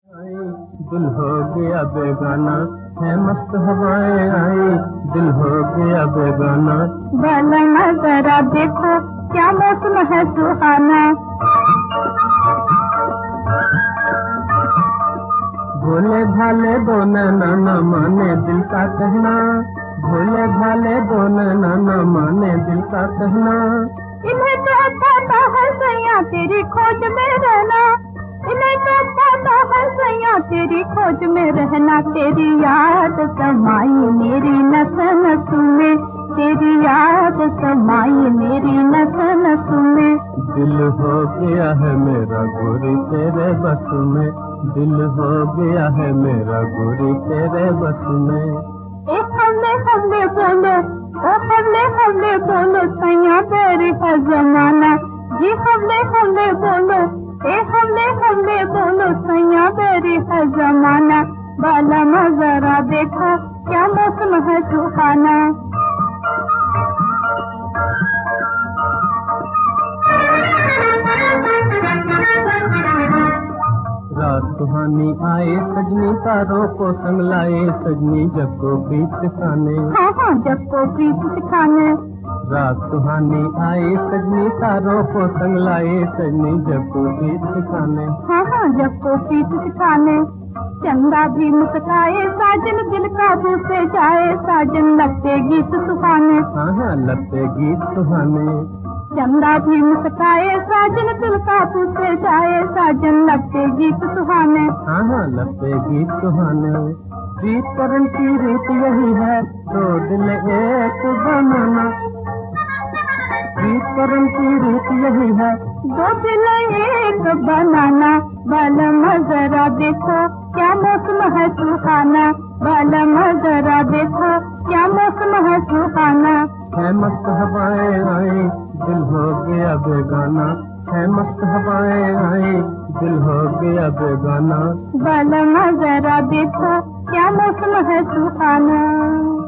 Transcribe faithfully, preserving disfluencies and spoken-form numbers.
दिल हो गया बेगाना है, मस्त हवाएं आई, दिल हो गया बेगाना। बालमा जरा देखो क्या मौसम है सुहाना। भोले भाले दो नैना न माने दिल का कहना, भोले भाले दो नैना न माने दिल का कहना। इन्हें तो पता है सैया तेरी खोज में रहना, इन्हें तो पता है सैया तेरी खोज में रहना। तेरी याद समाई मेरी नस नस में, तेरी याद समाई मेरी नस नस में। दिल हो गया है मेरा गोरी तेरे बस में, दिल हो गया है मेरा गोरी तेरे बस में। एक हमले हमले बोलो, ओ हमले हमले बोलो सैया तेरी है जमाना। जी हमले हमले बोलो, ए हमले हमले बोलो सैया तेरी है जमाना। बालमा जरा देखो क्या मौसम है सुहाना। रात सुहानी आए सजनी तारों को संग लाए, सजनी जब को प्रीत सिखाने। हाँ हाँ जब को प्रीत सिखाने। रात सुहानी आए सजनी तारों को संग लाए, सजनी जब को प्रीत सिखाने। हाँ हाँ जब को प्रीत सिखाने। चंदा भी मुस्काए साजन दिल काबू से जाए, साजन लगते गीत सुहाने। हाँ हाँ लगते गीत सुहाने। चंदा भी मुस्काए साजन दिल काबू से जाए, साजन लगते गीत सुहाने। हाँ हाँ लगते गीत सुहाने। प्रीत करन की रीत यही है तो दिल एक बनाना, प्रीत करन की रीत यही है दो दिल एक बनाना। बालमा जरा देखो क्या मौसम है सुहाना, बालमा जरा देखो क्या मौसम है सुहाना। है मस्त हवाएं आई, दिल हो गया बेगाना, है मस्त हवाएं आई, दिल हो गया बेगाना। बालमा जरा देखो क्या मौसम है सुहाना।